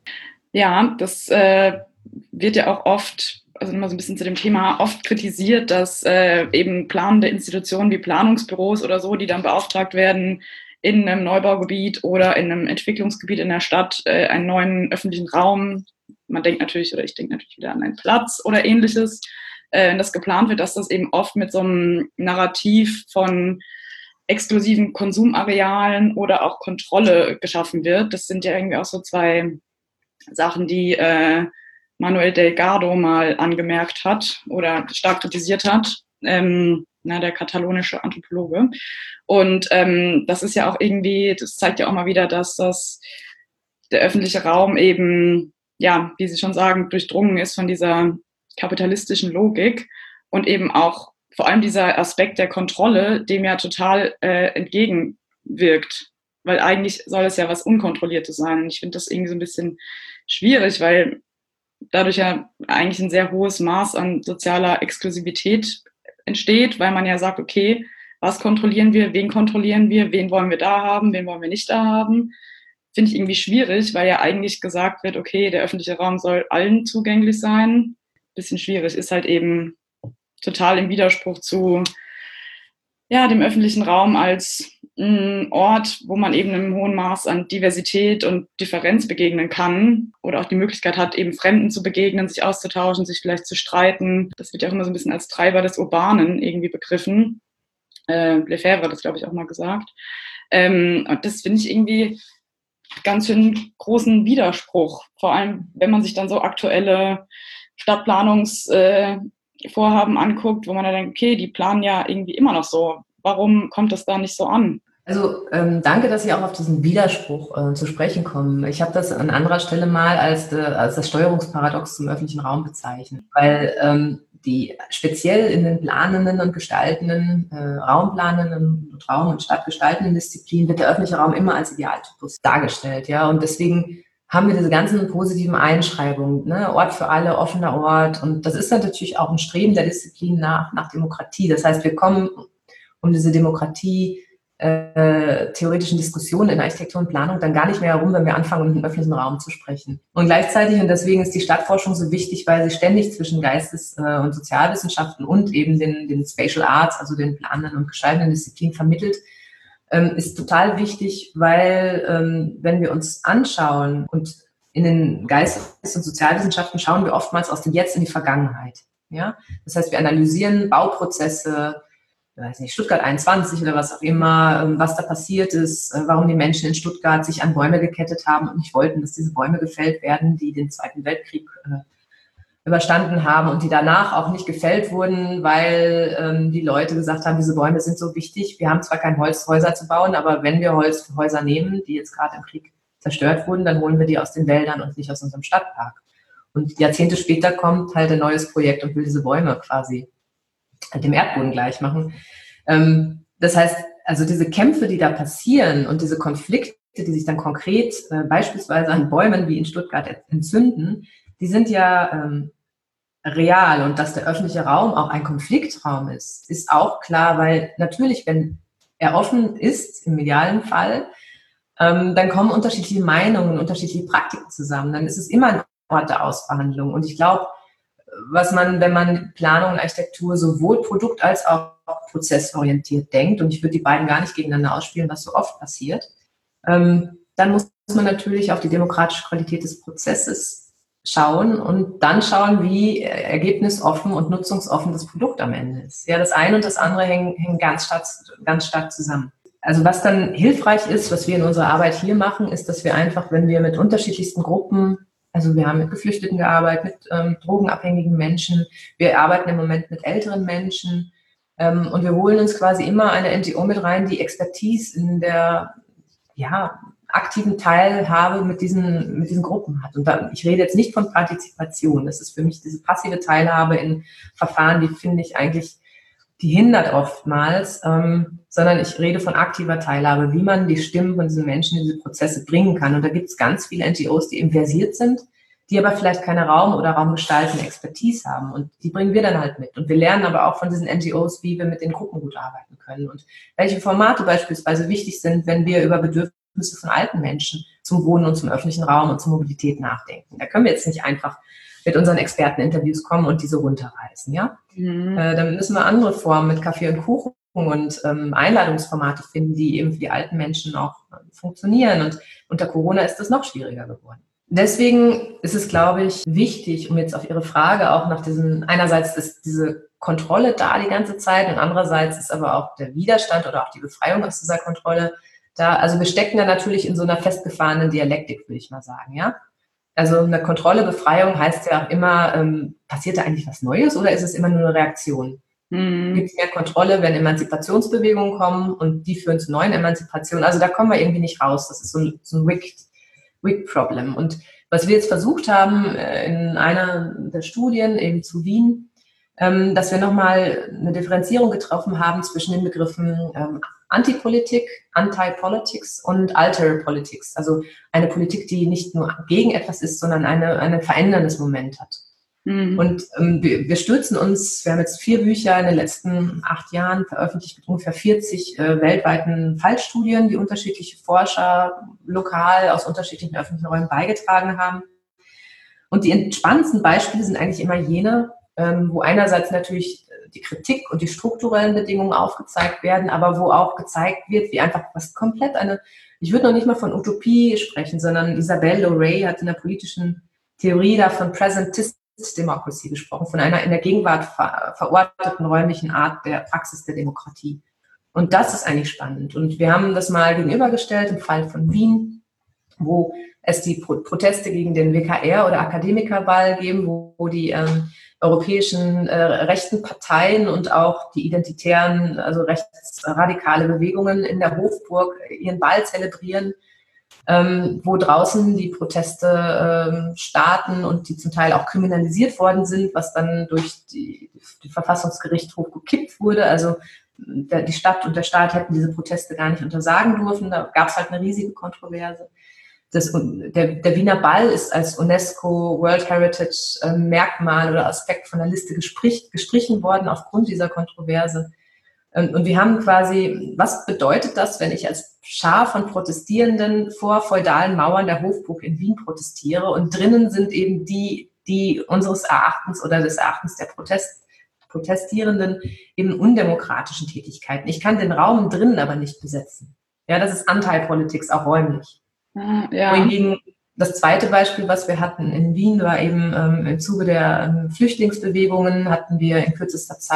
Ja, das äh, wird ja auch oft, also immer so ein bisschen zu dem Thema, oft kritisiert, dass äh, eben planende Institutionen wie Planungsbüros oder so, die dann beauftragt werden, in einem Neubaugebiet oder in einem Entwicklungsgebiet in der Stadt äh, einen neuen öffentlichen Raum, man denkt natürlich, oder ich denke natürlich wieder an einen Platz oder ähnliches, äh, das geplant wird, dass das eben oft mit so einem Narrativ von exklusiven Konsumarealen oder auch Kontrolle geschaffen wird. Das sind ja irgendwie auch so zwei Sachen, die äh, Manuel Delgado mal angemerkt hat oder stark kritisiert hat, ähm, na, der katalonische Anthropologe. Und ähm, das ist ja auch irgendwie, das zeigt ja auch mal wieder, dass das der öffentliche Raum eben, ja, wie Sie schon sagen, durchdrungen ist von dieser kapitalistischen Logik und eben auch vor allem dieser Aspekt der Kontrolle, dem ja total äh, entgegenwirkt. Weil eigentlich soll es ja was Unkontrolliertes sein. Und ich finde das irgendwie so ein bisschen schwierig, weil dadurch ja eigentlich ein sehr hohes Maß an sozialer Exklusivität entsteht, weil man ja sagt, okay, was kontrollieren wir, wen kontrollieren wir, wen wollen wir da haben, wen wollen wir nicht da haben. Finde ich irgendwie schwierig, weil ja eigentlich gesagt wird, okay, der öffentliche Raum soll allen zugänglich sein. Bisschen schwierig, ist halt eben total im Widerspruch zu ja, dem öffentlichen Raum als mh, Ort, wo man eben einem hohen Maß an Diversität und Differenz begegnen kann oder auch die Möglichkeit hat, eben Fremden zu begegnen, sich auszutauschen, sich vielleicht zu streiten. Das wird ja auch immer so ein bisschen als Treiber des Urbanen irgendwie begriffen. Äh, Lefebvre hat das, glaube ich, auch mal gesagt. Ähm, und das finde ich irgendwie ganz schön großen Widerspruch. Vor allem, wenn man sich dann so aktuelle Stadtplanungs- äh, Vorhaben anguckt, wo man dann denkt, okay, die planen ja irgendwie immer noch so. Warum kommt das da nicht so an? Also ähm, danke, dass Sie auch auf diesen Widerspruch äh, zu sprechen kommen. Ich habe das an anderer Stelle mal als, äh, als das Steuerungsparadox zum öffentlichen Raum bezeichnet, weil ähm, die speziell in den planenden und gestaltenden, äh, raumplanenden und Raum- und stadtgestaltenden Disziplinen wird der öffentliche Raum immer als Idealtypus dargestellt, ja, und deswegen haben wir diese ganzen positiven Einschreibungen, ne? Ort für alle, offener Ort. Und das ist dann natürlich auch ein Streben der Disziplin nach, nach Demokratie. Das heißt, wir kommen um diese Demokratie äh, theoretischen Diskussionen in Architektur und Planung dann gar nicht mehr herum, wenn wir anfangen, um den öffentlichen Raum zu sprechen. Und gleichzeitig, und deswegen ist die Stadtforschung so wichtig, weil sie ständig zwischen Geistes- äh, und Sozialwissenschaften und eben den, den Spatial Arts, also den planenden und gestaltenden Disziplinen vermittelt, ist total wichtig, weil ähm, wenn wir uns anschauen und in den Geistes- und Sozialwissenschaften schauen wir oftmals aus dem Jetzt in die Vergangenheit. Ja? Das heißt, wir analysieren Bauprozesse, ich weiß nicht, Stuttgart einundzwanzig oder was auch immer, was da passiert ist, warum die Menschen in Stuttgart sich an Bäume gekettet haben und nicht wollten, dass diese Bäume gefällt werden, die den Zweiten Weltkrieg äh, überstanden haben und die danach auch nicht gefällt wurden, weil ähm, die Leute gesagt haben, diese Bäume sind so wichtig. Wir haben zwar kein Holz, Häuser zu bauen, aber wenn wir Holz für Häuser nehmen, die jetzt gerade im Krieg zerstört wurden, dann holen wir die aus den Wäldern und nicht aus unserem Stadtpark. Und Jahrzehnte später kommt halt ein neues Projekt und will diese Bäume quasi dem Erdboden gleich machen. Ähm, das heißt, also diese Kämpfe, die da passieren und diese Konflikte, die sich dann konkret äh, beispielsweise an Bäumen wie in Stuttgart entzünden, die sind ja ähm, real. Und dass der öffentliche Raum auch ein Konfliktraum ist, ist auch klar, weil natürlich, wenn er offen ist, im medialen Fall, ähm, dann kommen unterschiedliche Meinungen, unterschiedliche Praktiken zusammen. Dann ist es immer ein Ort der Ausverhandlung. Und ich glaube, was man, wenn man Planung und Architektur sowohl produkt- als auch prozessorientiert denkt, und ich würde die beiden gar nicht gegeneinander ausspielen, was so oft passiert, ähm, dann muss man natürlich auf die demokratische Qualität des Prozesses schauen und dann schauen, wie ergebnisoffen und nutzungsoffen das Produkt am Ende ist. Ja, das eine und das andere hängen, hängen ganz stark, ganz stark zusammen. Also was dann hilfreich ist, was wir in unserer Arbeit hier machen, ist, dass wir einfach, wenn wir mit unterschiedlichsten Gruppen, also wir haben mit Geflüchteten gearbeitet, mit ähm, drogenabhängigen Menschen, wir arbeiten im Moment mit älteren Menschen ähm, und wir holen uns quasi immer eine N G O mit rein, die Expertise in der ja, aktiven Teilhabe mit diesen, mit diesen Gruppen hat. Und da, ich rede jetzt nicht von Partizipation, das ist für mich diese passive Teilhabe in Verfahren, die finde ich eigentlich, die hindert oftmals, ähm, sondern ich rede von aktiver Teilhabe, wie man die Stimmen von diesen Menschen in diese Prozesse bringen kann. Und da gibt es ganz viele N G Os, die eben versiert sind, die aber vielleicht keine Raum- oder raumgestaltende Expertise haben. Und die bringen wir dann halt mit. Und wir lernen aber auch von diesen N G Os, wie wir mit den Gruppen gut arbeiten können und welche Formate beispielsweise wichtig sind, wenn wir über Bedürfnisse von alten Menschen zum Wohnen und zum öffentlichen Raum und zur Mobilität nachdenken. Da können wir jetzt nicht einfach mit unseren Experteninterviews kommen und diese runterreißen, ja? Mhm. Äh, dann müssen wir andere Formen mit Kaffee und Kuchen und ähm, Einladungsformate finden, die eben für die alten Menschen auch äh, funktionieren. Und unter Corona ist das noch schwieriger geworden. Deswegen ist es, glaube ich, wichtig, um jetzt auf Ihre Frage auch nach diesen, einerseits ist diese Kontrolle da die ganze Zeit und andererseits ist aber auch der Widerstand oder auch die Befreiung aus dieser Kontrolle da. Also wir stecken da natürlich in so einer festgefahrenen Dialektik, würde ich mal sagen, ja. Also eine Kontrolle, Befreiung heißt ja auch immer, ähm, passiert da eigentlich was Neues oder ist es immer nur eine Reaktion? Mhm. Gibt es mehr Kontrolle, wenn Emanzipationsbewegungen kommen und die führen zu neuen Emanzipationen? Also da kommen wir irgendwie nicht raus. Das ist so ein, so ein Wicked-Problem. Und was wir jetzt versucht haben äh, in einer der Studien eben zu Wien, ähm, dass wir nochmal eine Differenzierung getroffen haben zwischen den Begriffen ähm, Antipolitik, Anti-Politics und Alter-Politics. Also eine Politik, die nicht nur gegen etwas ist, sondern eine, eine veränderndes Moment hat. Mhm. Und ähm, wir, wir stürzen uns, wir haben jetzt vier Bücher in den letzten acht Jahren veröffentlicht mit ungefähr vierzig äh, weltweiten Fallstudien, die unterschiedliche Forscher lokal aus unterschiedlichen öffentlichen Räumen beigetragen haben. Und die spannendsten Beispiele sind eigentlich immer jene, ähm, wo einerseits natürlich die Kritik und die strukturellen Bedingungen aufgezeigt werden, aber wo auch gezeigt wird, wie einfach was komplett eine, ich würde noch nicht mal von Utopie sprechen, sondern Isabelle Louray hat in der politischen Theorie da von Presentist Democracy gesprochen, von einer in der Gegenwart ver- verorteten räumlichen Art der Praxis der Demokratie. Und das ist eigentlich spannend. Und wir haben das mal gegenübergestellt im Fall von Wien, wo es die Pro- Proteste gegen den W K R oder Akademikerball geben, wo, wo die ähm, europäischen äh, rechten Parteien und auch die identitären, also rechtsradikale Bewegungen in der Hofburg ihren Ball zelebrieren, ähm, wo draußen die Proteste ähm, starten und die zum Teil auch kriminalisiert worden sind, was dann durch die, die Verfassungsgerichtshof gekippt wurde. Also der, die Stadt und der Staat hätten diese Proteste gar nicht untersagen dürfen. Da gab es halt eine riesige Kontroverse. Das, der, der Wiener Ball ist als UNESCO World Heritage äh, Merkmal oder Aspekt von der Liste gestrich, gestrichen worden aufgrund dieser Kontroverse. Und, und wir haben quasi, was bedeutet das, wenn ich als Schar von Protestierenden vor feudalen Mauern der Hofburg in Wien protestiere und drinnen sind eben die, die unseres Erachtens oder des Erachtens der Protest, Protestierenden eben undemokratischen Tätigkeiten. Ich kann den Raum drinnen aber nicht besetzen. Ja, das ist Anti-Politics, auch räumlich. Ja. Wohingegen das zweite Beispiel, was wir hatten in Wien, war eben ähm, im Zuge der ähm, Flüchtlingsbewegungen hatten wir in kürzester Zeit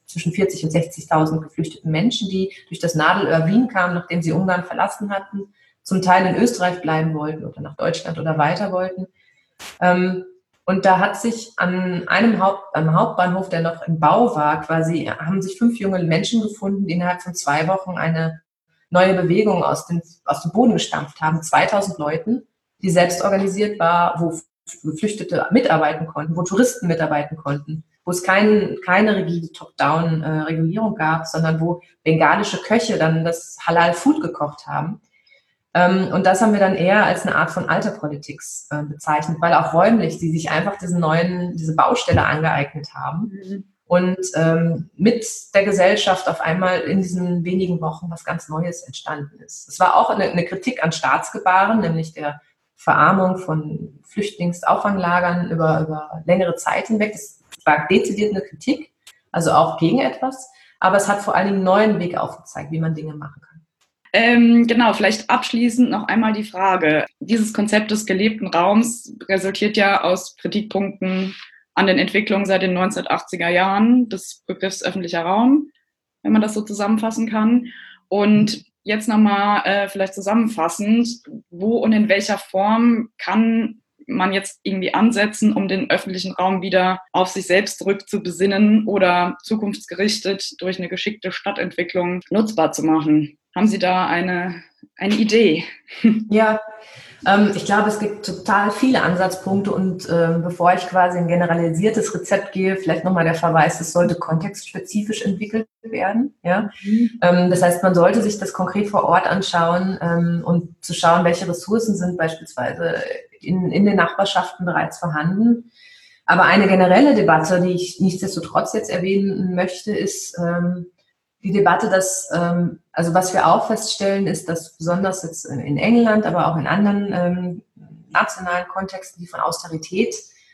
zwischen vierzig und sechzigtausend geflüchteten Menschen, die durch das Nadelöhr Wien kamen, nachdem sie Ungarn verlassen hatten, zum Teil in Österreich bleiben wollten oder nach Deutschland oder weiter wollten. Ähm, und da hat sich an einem Haupt, am Hauptbahnhof, der noch im Bau war, quasi, haben sich fünf junge Menschen gefunden, die innerhalb von zwei Wochen eine neue Bewegung aus dem, aus dem Boden gestampft haben. zweitausend Leuten, die selbst organisiert war, wo Geflüchtete mitarbeiten konnten, wo Touristen mitarbeiten konnten, wo es kein, keine rigide Top-Down-Regulierung gab, sondern wo bengalische Köche dann das Halal-Food gekocht haben. Ähm, und das haben wir dann eher als eine Art von Alterpolitik äh, bezeichnet, weil auch räumlich sie sich einfach diesen neuen, diese Baustelle angeeignet haben mhm. und ähm, mit der Gesellschaft auf einmal in diesen wenigen Wochen was ganz Neues entstanden ist. Es war auch eine, eine Kritik an Staatsgebaren, nämlich der Verarmung von Flüchtlingsauffanglagern über, über längere Zeit hinweg. Das war dezidiert eine Kritik, also auch gegen etwas, aber es hat vor allen Dingen einen neuen Weg aufgezeigt, wie man Dinge machen kann. Ähm, genau, vielleicht abschließend noch einmal die Frage. Dieses Konzept des gelebten Raums resultiert ja aus Kritikpunkten an den Entwicklungen seit den neunzehnhundertachtziger Jahren des Begriffs öffentlicher Raum, wenn man das so zusammenfassen kann. Und jetzt nochmal äh, vielleicht zusammenfassend, wo und in welcher Form kann man jetzt irgendwie ansetzen, um den öffentlichen Raum wieder auf sich selbst zurückzubesinnen oder zukunftsgerichtet durch eine geschickte Stadtentwicklung nutzbar zu machen? Haben Sie da eine, eine Idee? Ja, ähm, ich glaube, es gibt total viele Ansatzpunkte und ähm, bevor ich quasi ein generalisiertes Rezept gehe, vielleicht nochmal der Verweis, es sollte kontextspezifisch entwickelt werden. Ja? Mhm. Ähm, das heißt, man sollte sich das konkret vor Ort anschauen ähm, und zu schauen, welche Ressourcen sind beispielsweise in, in den Nachbarschaften bereits vorhanden. Aber eine generelle Debatte, die ich nichtsdestotrotz jetzt erwähnen möchte, ist ähm, die Debatte, dass, ähm, also was wir auch feststellen, ist, dass besonders jetzt in England, aber auch in anderen ähm, nationalen Kontexten, die von Austerität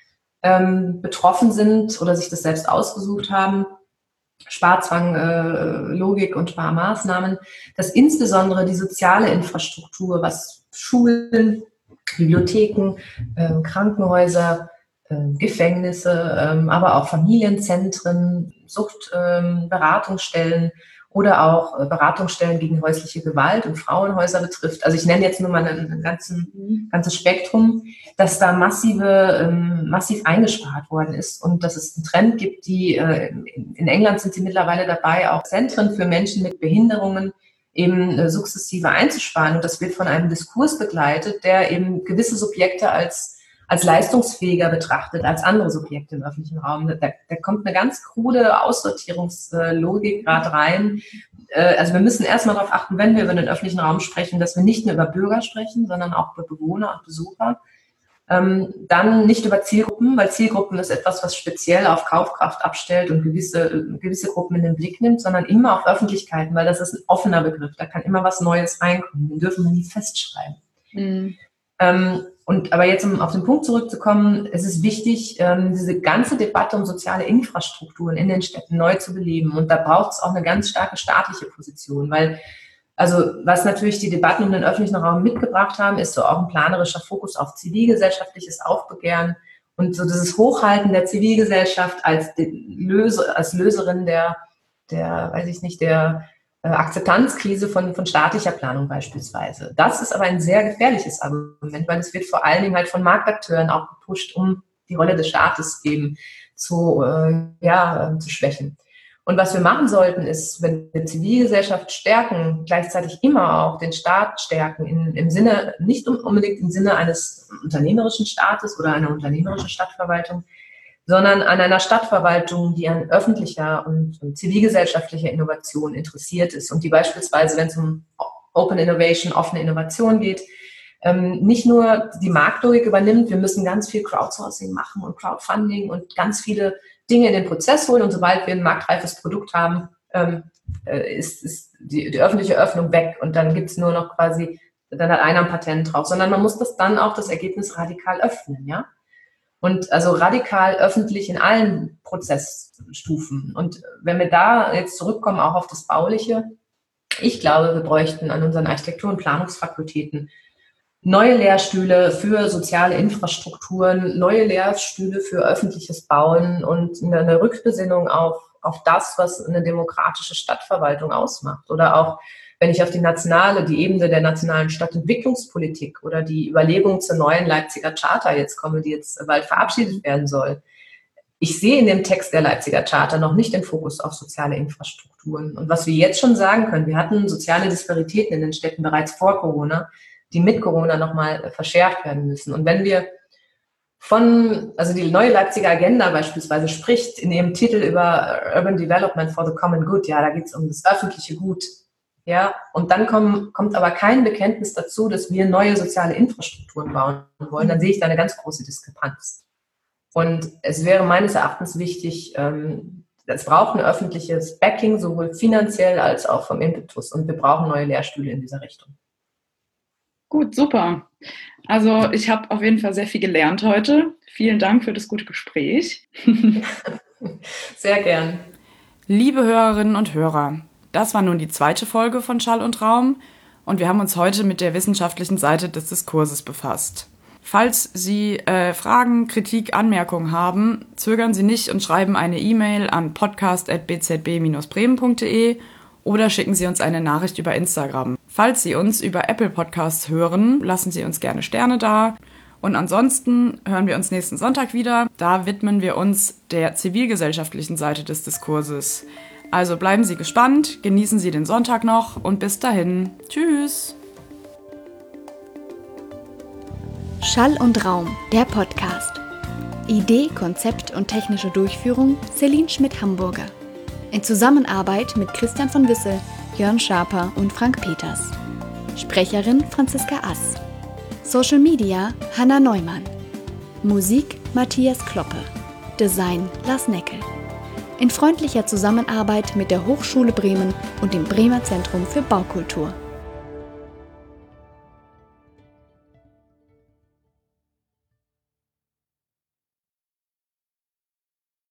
ähm, betroffen sind oder sich das selbst ausgesucht haben, Sparzwang, äh, Logik und Sparmaßnahmen, dass insbesondere die soziale Infrastruktur, was Schulen, Bibliotheken, äh, Krankenhäuser, äh, Gefängnisse, äh, aber auch Familienzentren, Suchtberatungsstellen äh, oder auch äh, Beratungsstellen gegen häusliche Gewalt und Frauenhäuser betrifft. Also ich nenne jetzt nur mal ein, ein ganzen, ganzes Spektrum, dass da massive, ähm, massiv eingespart worden ist und dass es einen Trend gibt, die äh, in, in England sind sie mittlerweile dabei, auch Zentren für Menschen mit Behinderungen eben äh, sukzessive einzusparen. Und das wird von einem Diskurs begleitet, der eben gewisse Subjekte als, als leistungsfähiger betrachtet als andere Subjekte im öffentlichen Raum. Da, da kommt eine ganz krude Aussortierungslogik gerade rein. Äh, also wir müssen erstmal darauf achten, wenn wir über den öffentlichen Raum sprechen, dass wir nicht nur über Bürger sprechen, sondern auch über Bewohner und Besucher. Ähm, dann nicht über Zielgruppen, weil Zielgruppen ist etwas, was speziell auf Kaufkraft abstellt und gewisse, gewisse Gruppen in den Blick nimmt, sondern immer auf Öffentlichkeiten, weil das ist ein offener Begriff, da kann immer was Neues reinkommen, den dürfen wir nie festschreiben. Mhm. Ähm, und aber jetzt, um auf den Punkt zurückzukommen, es ist wichtig, ähm, diese ganze Debatte um soziale Infrastrukturen in den Städten neu zu beleben und da braucht es auch eine ganz starke staatliche Position, weil also was natürlich die Debatten um den öffentlichen Raum mitgebracht haben, ist so auch ein planerischer Fokus auf zivilgesellschaftliches Aufbegehren und so dieses Hochhalten der Zivilgesellschaft als, Löse, als Löserin der, der, weiß ich nicht, der äh, Akzeptanzkrise von, von staatlicher Planung beispielsweise. Das ist aber ein sehr gefährliches Argument, weil es wird vor allen Dingen halt von Marktakteuren auch gepusht, um die Rolle des Staates eben zu, äh, ja, äh, zu schwächen. Und was wir machen sollten, ist, wenn wir Zivilgesellschaft stärken, gleichzeitig immer auch den Staat stärken, in, im Sinne, nicht unbedingt im Sinne eines unternehmerischen Staates oder einer unternehmerischen Stadtverwaltung, sondern an einer Stadtverwaltung, die an öffentlicher und, und zivilgesellschaftlicher Innovation interessiert ist und die beispielsweise, wenn es um Open Innovation, offene Innovation geht, ähm, nicht nur die Marktlogik übernimmt, wir müssen ganz viel Crowdsourcing machen und Crowdfunding und ganz viele Dinge in den Prozess holen und sobald wir ein marktreifes Produkt haben, ähm, ist, ist die, die öffentliche Öffnung weg und dann gibt es nur noch quasi, dann hat einer ein Patent drauf, sondern man muss das dann auch das Ergebnis radikal öffnen, ja. Und also radikal öffentlich in allen Prozessstufen. Und wenn wir da jetzt zurückkommen, auch auf das Bauliche, ich glaube, wir bräuchten an unseren Architektur- und Planungsfakultäten neue Lehrstühle für soziale Infrastrukturen, neue Lehrstühle für öffentliches Bauen und eine Rückbesinnung auf, auf das, was eine demokratische Stadtverwaltung ausmacht. Oder auch, wenn ich auf die nationale, die Ebene der nationalen Stadtentwicklungspolitik oder die Überlegung zur neuen Leipziger Charta jetzt komme, die jetzt bald verabschiedet werden soll. Ich sehe in dem Text der Leipziger Charta noch nicht den Fokus auf soziale Infrastrukturen. Und was wir jetzt schon sagen können, wir hatten soziale Disparitäten in den Städten bereits vor Corona, die mit Corona nochmal verschärft werden müssen. Und wenn wir von, also die neue Leipziger Agenda beispielsweise spricht in ihrem Titel über Urban Development for the Common Good, ja, da geht es um das öffentliche Gut. Ja, und dann kommen, kommt aber kein Bekenntnis dazu, dass wir neue soziale Infrastrukturen bauen wollen, dann sehe ich da eine ganz große Diskrepanz. Und es wäre meines Erachtens wichtig, ähm, es braucht ein öffentliches Backing, sowohl finanziell als auch vom Impetus. Und wir brauchen neue Lehrstühle in dieser Richtung. Gut, super. Also ich habe auf jeden Fall sehr viel gelernt heute. Vielen Dank für das gute Gespräch. Sehr gern. Liebe Hörerinnen und Hörer, das war nun die zweite Folge von Schall und Raum und wir haben uns heute mit der wissenschaftlichen Seite des Diskurses befasst. Falls Sie äh, Fragen, Kritik, Anmerkungen haben, zögern Sie nicht und schreiben eine E-Mail an podcast at b z b dash bremen punkt d e oder schicken Sie uns eine Nachricht über Instagram. Falls Sie uns über Apple Podcasts hören, lassen Sie uns gerne Sterne da. Und ansonsten hören wir uns nächsten Sonntag wieder. Da widmen wir uns der zivilgesellschaftlichen Seite des Diskurses. Also bleiben Sie gespannt, genießen Sie den Sonntag noch und bis dahin. Tschüss! Schall und Raum, der Podcast. Idee, Konzept und technische Durchführung Celine Schmidt-Hamburger. In Zusammenarbeit mit Christian von Wissel, Jörn Schaper und Frank Peters. Sprecherin Franziska Ass. Social Media Hanna Neumann. Musik Matthias Kloppe. Design Lars Neckel. In freundlicher Zusammenarbeit mit der Hochschule Bremen und dem Bremer Zentrum für Baukultur.